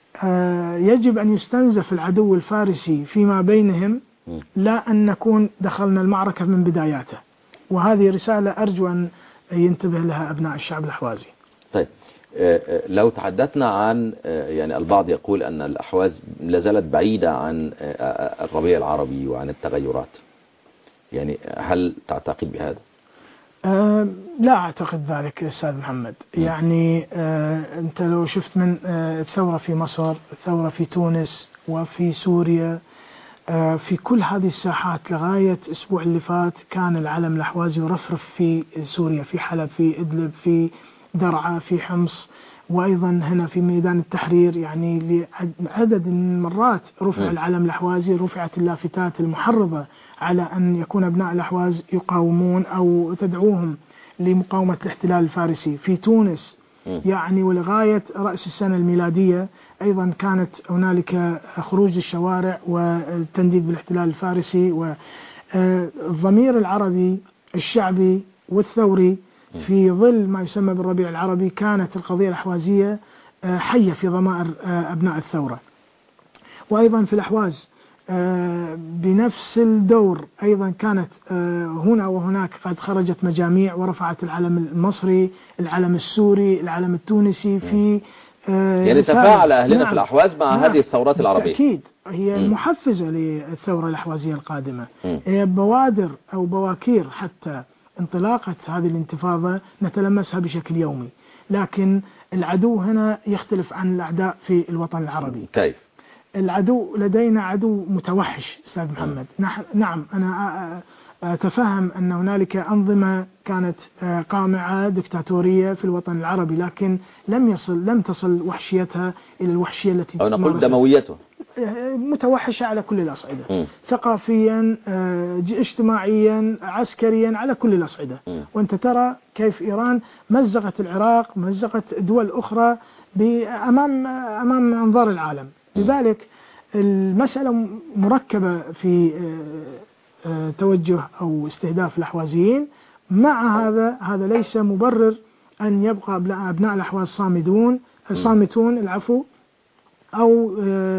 يجب أن يستنزف العدو الفارسي فيما بينهم، لا أن نكون دخلنا المعركة من بداياتها. وهذه رسالة أرجو أن ينتبه لها أبناء الشعب الأحوازي. طيب، لو تحدثنا عن يعني البعض يقول أن الأحواز لازالت بعيدة عن الربيع العربي وعن التغيرات، يعني هل تعتقد بهذا؟ لا أعتقد ذلك أستاذ محمد. يعني أنت لو شفت من الثورة في مصر، الثورة في تونس وفي سوريا، في كل هذه الساحات لغاية الأسبوع اللي فات كان العلم الأحوازي يرفرف في سوريا، في حلب، في إدلب، في درعا، في حمص، وأيضا هنا في ميدان التحرير. يعني لعدد من المرات رفع العلم الأحوازي، رفعت اللافتات المحرضة على أن يكون أبناء الأحواز يقاومون أو تدعوهم لمقاومة الاحتلال الفارسي. في تونس يعني ولغاية رأس السنة الميلادية أيضا كانت هنالك خروج للشوارع والتنديد بالاحتلال الفارسي، والضمير العربي الشعبي والثوري في ظل ما يسمى بالربيع العربي كانت القضية الأحوازية حية في ضمائر أبناء الثورة. وأيضا في الأحواز بنفس الدور أيضا كانت هنا وهناك قد خرجت مجاميع ورفعت العلم المصري، العلم السوري، العلم التونسي في يعني تفاعل أهلنا في الأحواز مع هذه الثورات العربية. أكيد هي محفزة للثورة الأحوازية القادمة. هي بوادر أو بواكير حتى انطلاقة هذه الانتفاضة نتلمسها بشكل يومي، لكن العدو هنا يختلف عن الأعداء في الوطن العربي. كيف؟ العدو لدينا عدو متوحش أستاذ محمد. نعم أنا أتفهم أن هنالك أنظمة كانت قامعة دكتاتورية في الوطن العربي، لكن لم تصل وحشيتها إلى الوحشية التي أو نقول دمويته متوحشة على كل الأصعدة، ثقافيا، اجتماعيا، عسكريا، على كل الأصعدة. وأنت ترى كيف إيران مزقت العراق، مزقت دول أخرى أمام أنظار العالم. لذلك المسألة مركبة في توجه أو استهداف الأحوازيين. مع هذا ليس مبرر أن يبقى أبناء الأحواز صامتون أو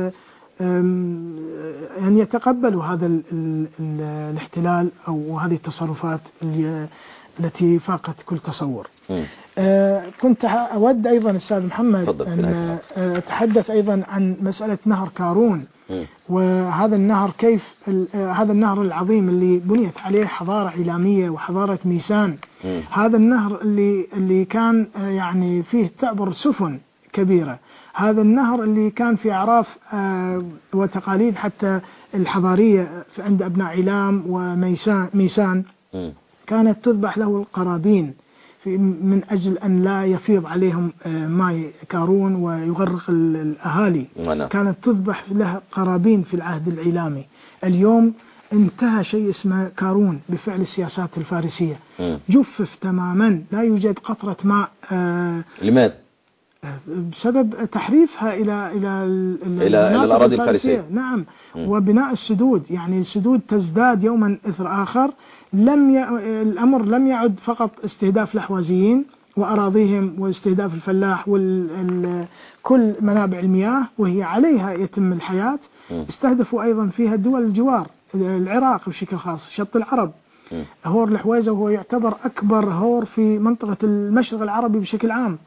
أن يتقبلوا هذا الاحتلال أو هذه التصرفات التي فاقت كل تصور. كنت أود أيضا أستاذ محمد أن أتحدث أيضا عن مسألة نهر كارون، وهذا النهر كيف هذا النهر العظيم اللي بنيت عليه حضارة إعلامية وحضارة ميسان. هذا النهر اللي كان يعني فيه تعبر سفن كبيرة. هذا النهر اللي كان في أعراف وتقاليد حتى الحضارية عند أبناء علام وميسان كانت تذبح له القرابين من أجل أن لا يفيض عليهم ماء كارون ويغرق الأهالي. كانت تذبح له قرابين في العهد العلامي. اليوم انتهى شيء اسمه كارون بفعل السياسات الفارسية، جفف تماما، لا يوجد قطرة ماء. لماذا؟ بسبب تحريفها إلى الأراضي الفارسية. نعم. وبناء السدود، يعني السدود تزداد يوما إثر آخر. الأمر لم يعد فقط استهداف الأحوازيين وأراضيهم واستهداف الفلاح وكل منابع المياه وهي عليها يتم الحياة. استهدفوا أيضا فيها دول الجوار، العراق بشكل خاص، شط العرب، هور الحويزة، وهو يعتبر أكبر هور في منطقة المشرق العربي بشكل عام.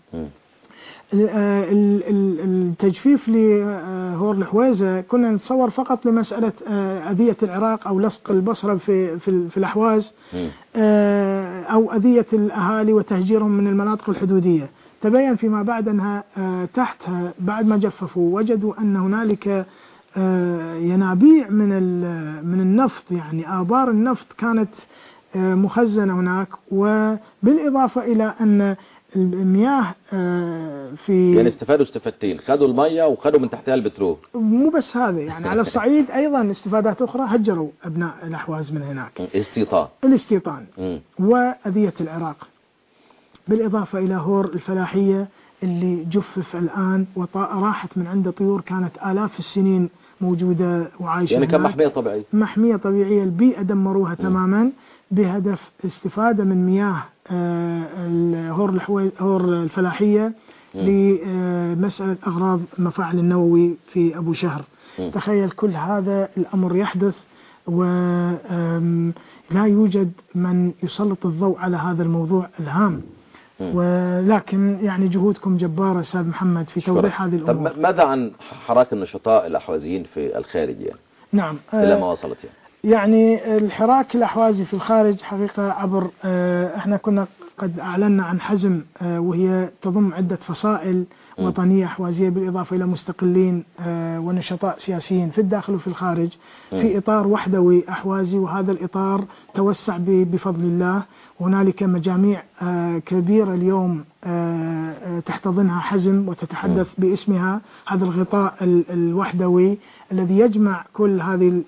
التجفيف لهور الحويزة كنا نتصور فقط لمسألة أذية العراق أو لصق البصرة في الأحواز، أو أذية الأهالي وتهجيرهم من المناطق الحدودية. تبين فيما بعد أنها تحتها بعد ما جففوا وجدوا أن هنالك ينابيع من النفط، يعني آبار النفط كانت مخزنة هناك. وبالإضافة إلى أن المياه في يعني استفادوا استفادتين، خدوا المية وخدوا من تحتها البترول. مو بس هذا، يعني على الصعيد أيضا استفادات أخرى، هجروا أبناء الأحواز من هناك، الاستيطان وأذية العراق، بالإضافة إلى هور الفلاحية اللي جفف الآن وراحت من عنده طيور كانت آلاف السنين موجودة وعايشة، يعني كان محمية طبيعية. البيئة دمروها تماما بهدف استفادة من مياه هور الفلاحية لمسألة أغراض المفاعل النووي في أبو شهر. تخيل كل هذا الأمر يحدث ولا يوجد من يسلط الضوء على هذا الموضوع الهام. ولكن يعني جهودكم جبارة أستاذ محمد في توضيح هذه الأمور. طب ماذا عن حراك النشطاء الأحوازيين في الخارج يعني؟ نعم. إلى ما وصلت يعني الحراك الأحوازي في الخارج حقيقة عبر احنا كنا قد أعلنا عن حزم وهي تضم عدة فصائل وطنية أحوازية بالإضافة إلى مستقلين ونشطاء سياسيين في الداخل وفي الخارج في إطار وحدوي أحوازي. وهذا الإطار توسع بفضل الله. هنالك مجاميع كبيرة اليوم تحتضنها حزم وتتحدث باسمها. هذا الغطاء الوحدوي الذي يجمع كل هذه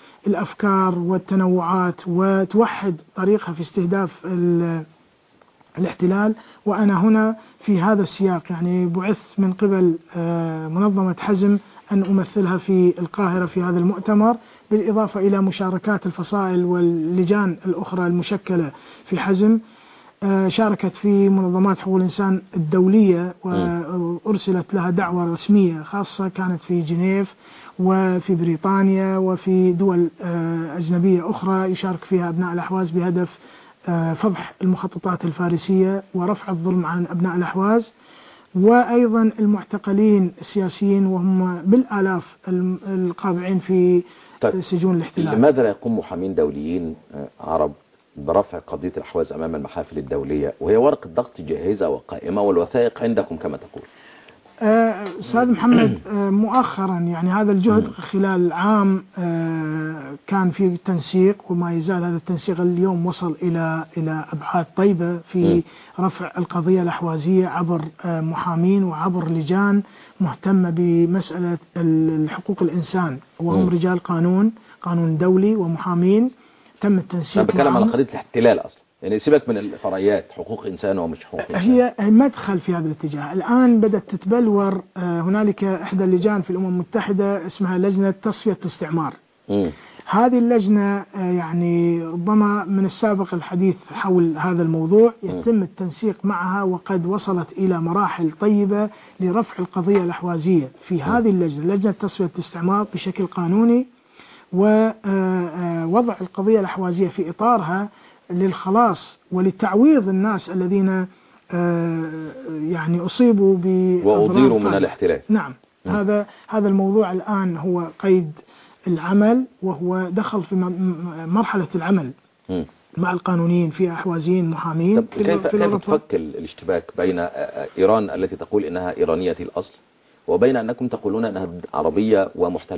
الأفكار والتنوعات وتوحد طريقها في استهداف الاحتلال. وأنا هنا في هذا السياق يعني بعثت من قبل منظمة حزم أن أمثلها في القاهرة في هذا المؤتمر، بالإضافة إلى مشاركات الفصائل واللجان الأخرى المشكلة في حزم. شاركت في منظمات حقوق الإنسان الدولية وأرسلت لها دعوة رسمية خاصة كانت في جنيف وفي بريطانيا وفي دول أجنبية أخرى يشارك فيها أبناء الأحواز بهدف فضح المخططات الفارسية ورفع الظلم عن أبناء الأحواز، وأيضا المعتقلين السياسيين وهم بالآلاف القابعين في سجون الاحتلال. لماذا لا يقوم محامين دوليين عرب برفع قضية الأحواز أمام المحافل الدولية وهي ورقة ضغط جاهزة وقائمة والوثائق عندكم كما تقول؟ أستاذ محمد، مؤخرا يعني هذا الجهد خلال عام كان في تنسيق، وما يزال هذا التنسيق اليوم وصل إلى أبعاد طيبة في رفع القضية الأحوازية عبر محامين وعبر لجان مهتمة بمسألة حقوق الإنسان، وهم رجال قانون دولي ومحامين تم التنسيق. أنا بتكلم على قضية الاحتلال أصلا، يعني سيبك من الفرعيات، حقوق إنسان ومش حقوق إنسان. هي مدخل في هذا الاتجاه. الآن بدأت تتبلور. هنالك إحدى اللجان في الأمم المتحدة اسمها لجنة تصفية الاستعمار. هذه اللجنة يعني ربما من السابق الحديث حول هذا الموضوع، يتم التنسيق معها وقد وصلت إلى مراحل طيبة لرفع القضية الأحوازية في هذه اللجنة، لجنة تصفية الاستعمار بشكل قانوني، ووضع القضية الأحوازية في إطارها للخلاص ولتعويض الناس الذين يعني أصيبوا وأضيروا من الاحتلال. نعم. هذا الموضوع الآن هو قيد العمل، وهو دخل في مرحلة العمل مع القانونيين في أحوازيين محامين. كيف تفك الاشتباك بين إيران التي تقول إنها إيرانية الأصل وبين أنكم تقولون أنها عربية ومحتلة؟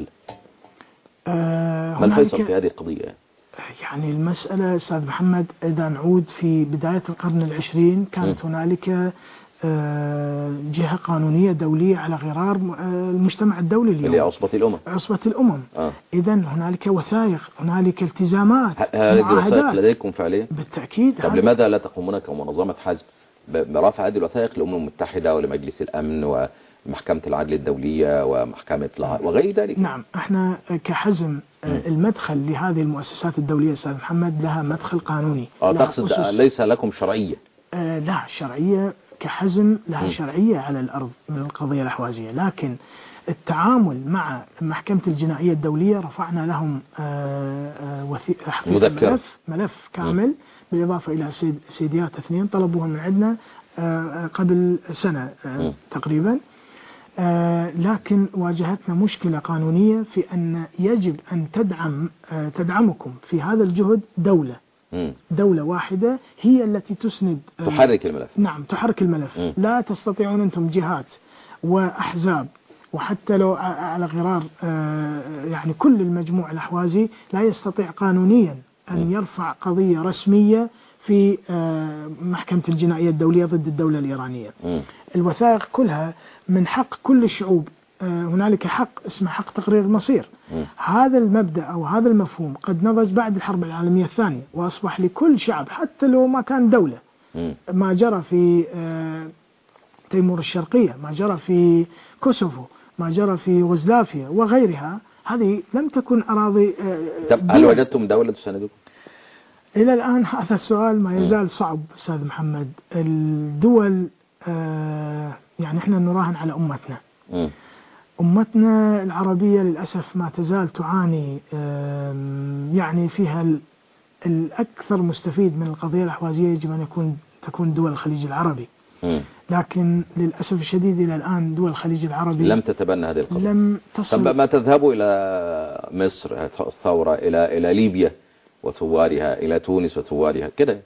ما الفيصل في هذه القضية؟ يعني المسألة أستاذ محمد إذا نعود في بداية القرن العشرين كانت هنالك جهة قانونية دولية على غرار المجتمع الدولي اليوم، اللي عصبة الأمم. إذا هنالك وثائق، هنالك التزامات، هذه الوثائق لديكم فعليا؟ بالتأكيد. طب لماذا لا تقومون كمنظمة حزم برفع هذه الوثائق للأمم المتحدة ولمجلس الأمن ومحكمة العدل الدولية ومحكمة وغير ذلك؟ نعم، احنا كحزم المدخل لهذه المؤسسات الدولية أستاذ محمد لها مدخل قانوني. تقصد ليس لكم شرعية؟ لا، شرعية كحزم لها شرعية على الأرض من القضية الأحوازية، لكن التعامل مع محكمة الجنائية الدولية رفعنا لهم ملف كامل، بالإضافة إلى سيديات 2 طلبوها من عندنا قبل سنة تقريبا. لكن واجهتنا مشكلة قانونية في أن يجب أن تدعمكم في هذا الجهد دولة واحدة هي التي تسند تحرك الملف. نعم، تحرك الملف. لا تستطيعون أنتم جهات وأحزاب وحتى لو على غرار يعني كل المجموع الأحوازي لا يستطيع قانونيا أن يرفع قضية رسمية في محكمة الجنائية الدولية ضد الدولة الإيرانية. الوثائق كلها من حق كل الشعوب. هنالك حق اسمه حق تقرير المصير. هذا المبدأ أو هذا المفهوم قد نضج بعد الحرب العالمية الثانية، وأصبح لكل شعب حتى لو ما كان دولة. ما جرى في تيمور الشرقية، ما جرى في كوسوفو، ما جرى في يوغوسلافيا وغيرها، هذه لم تكن أراضي. هل وجدتم دولة تساندكم؟ إلى الآن هذا السؤال ما يزال صعب أستاذ محمد. الدول يعني احنا نراهن على أمتنا. أمتنا العربية للأسف ما تزال تعاني، يعني فيها الأكثر مستفيد من القضية الأحوازية يجب أن تكون دول الخليج العربي. لكن للأسف الشديد إلى الآن دول الخليج العربي لم تتبنى هذه القضية. لم تصل. ما تذهبوا إلى مصر الثورة، إلى ليبيا وثوارها، إلى تونس وثوارها كده؟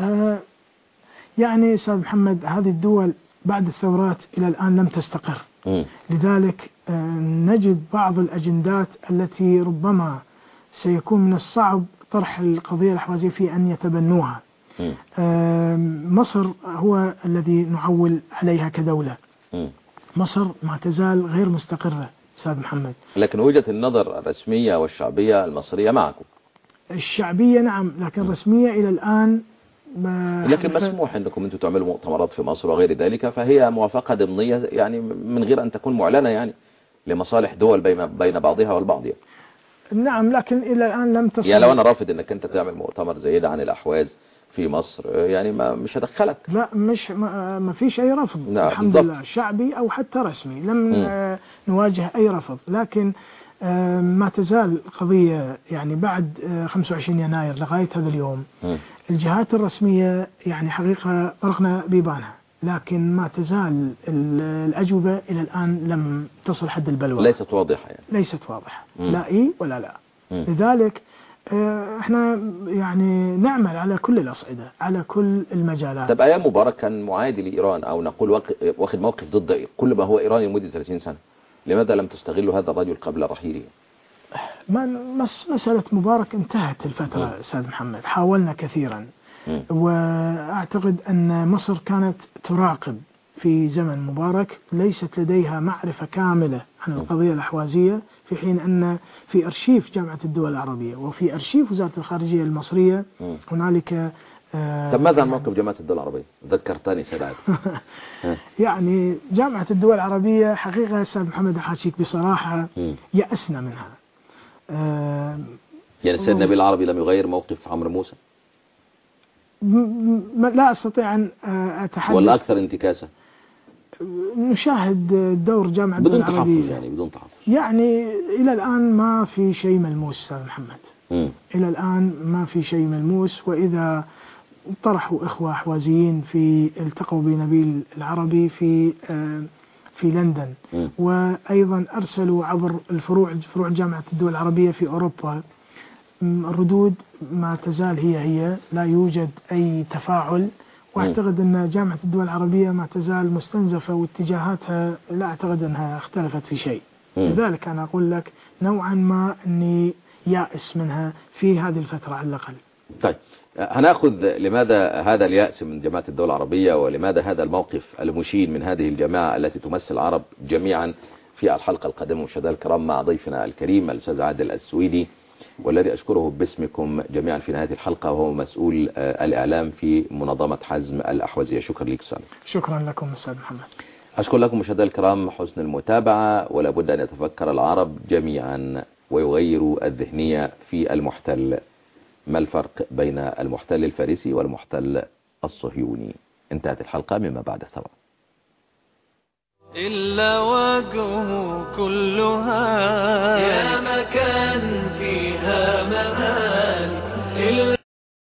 يعني أستاذ محمد هذه الدول بعد الثورات إلى الآن لم تستقر. لذلك نجد بعض الأجندات التي ربما سيكون من الصعب طرح القضية الأحوازية في أن يتبنوها. مصر هو الذي نعول عليها كدولة. مصر ما تزال غير مستقرة أستاذ محمد. لكن وجهة النظر الرسمية والشعبية المصرية معكم؟ الشعبية نعم، لكن الرسمية إلى الآن لكن مسموح أنكم أنتم تعملوا مؤتمرات في مصر وغير ذلك، فهي موافقة ضمنية يعني من غير أن تكون معلنة يعني لمصالح دول بين بعضها والبعض يعني. نعم، لكن إلى الآن لم تصل. يعني لو أنا رافض أنك أنت تعمل مؤتمر زي ده عن الأحواز في مصر يعني مش هدخلك. لا، مش ما فيش أي رفض. نعم الحمد بالضبط. لله، شعبي أو حتى رسمي لم نواجه أي رفض. لكن ما تزال قضية يعني بعد 25 يناير لغاية هذا اليوم الجهات الرسمية يعني حقيقة طرقنا بيبانها، لكن ما تزال الأجوبة إلى الآن لم تصل حد البلوى. ليست واضحة يعني. ليست واضحة، لا إيه ولا لا. لذلك احنا يعني نعمل على كل الأصعدة، على كل المجالات. طب أيام مبارك كان معادي لإيران أو نقول واخد موقف ضد كل ما هو إيراني لمدة 30 سنة، لماذا لم تستغلوا هذا الرجل قبل رحيله؟ مسألة مبارك انتهت الفترة أستاذ محمد، حاولنا كثيرا وأعتقد أن مصر كانت تراقب في زمن مبارك، ليست لديها معرفة كاملة عن القضية الأحوازية، في حين أن في أرشيف جامعة الدول العربية وفي أرشيف وزارة الخارجية المصرية هنالك. طب ماذا عن موقف جامعة الدول العربية؟ ذكرتني سعد. يعني جامعة الدول العربية حقيقة أستاذ محمد أحاكيك بصراحة يأسنا منها. يعني السيد نبيل العربي لم يغير موقف عمرو موسى؟ لا أستطيع أن أتحدث. ولا أكثر انتكاسة؟ نشاهد دور جامعة الدول العربية بدون تحفظ يعني بدون تحفظ. يعني إلى الآن ما في شيء ملموس أستاذ محمد. إلى الآن ما في شيء ملموس. وإذا طرحوا إخوة أحوازيين التقوا بنبيل العربي في لندن، وأيضا أرسلوا عبر فروع جامعة الدول العربية في أوروبا، الردود ما تزال هي لا يوجد أي تفاعل. واعتقد أن جامعة الدول العربية ما تزال مستنزفة واتجاهاتها لا أعتقد أنها اختلفت في شيء. لذلك أنا أقول لك نوعا ما أني يائس منها في هذه الفترة على الأقل. طيب هنأخذ لماذا هذا اليأس من جماعة الدول العربية، ولماذا هذا الموقف المشين من هذه الجماعة التي تمثل العرب جميعا في الحلقة القادمة مشاهدينا الكرام مع ضيفنا الكريم الأستاذ عادل السويدي، والذي أشكره باسمكم جميعا في نهاية الحلقة، وهو مسؤول الإعلام في منظمة حزم الأحوازية. شكرا لك أستاذ. شكرا لكم أستاذ محمد. أشكر لكم مشاهدينا الكرام حسن المتابعة، ولا بد أن يتفكر العرب جميعا ويغيروا الذهنية في المحتل. ما الفرق بين المحتل الفارسي والمحتل الصهيوني؟ انتهت الحلقة مما بعد الثورة. إلا وجهه كل هالك